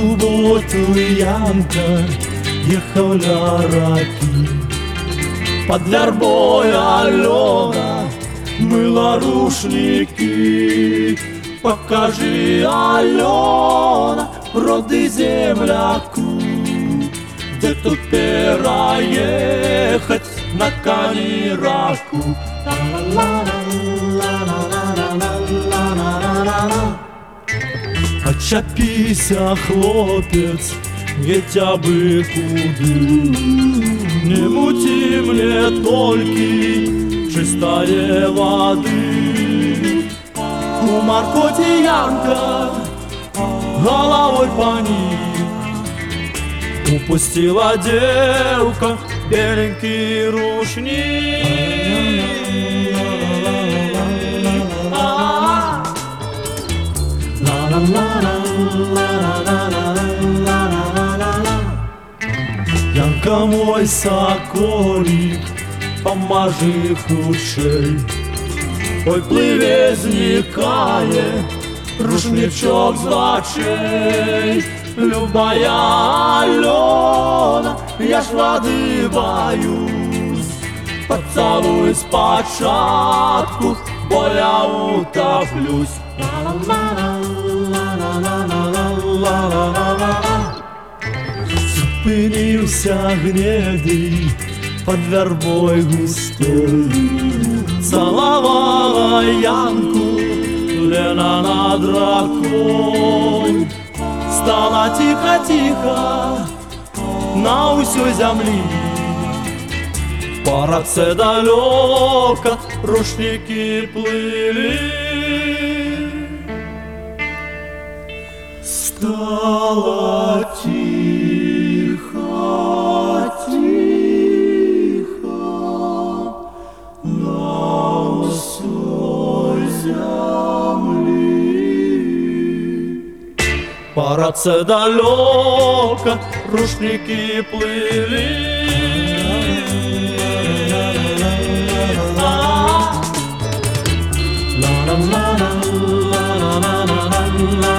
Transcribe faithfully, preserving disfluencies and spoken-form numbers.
суботу Янка ехал на раки. Под вербой Алена мыла рушники. Покажи, Алена, роды земляку, где тут переехать на Канираку. Очапися, хлопец, хотя бы куды. Не мути мне только чистая воды. У Маркоти Янка головой поник. Упустила девка беленький рушник. Янка мой соколик, поможи худшей. Ой, пливе, зникає рушничок з очей. Любая Алена, я ж воды боюсь. Поцелуй спочатку, бо я утоплюсь. Зупинився гнедий под вербой густой. Целовала Янку Лена над ракой. Стало тихо-тихо на усю земли. По раце далеко рушники плыли. Стало тихо-тихо на усю земли. По раце далеко рушники плыли. La la la la la la la la la.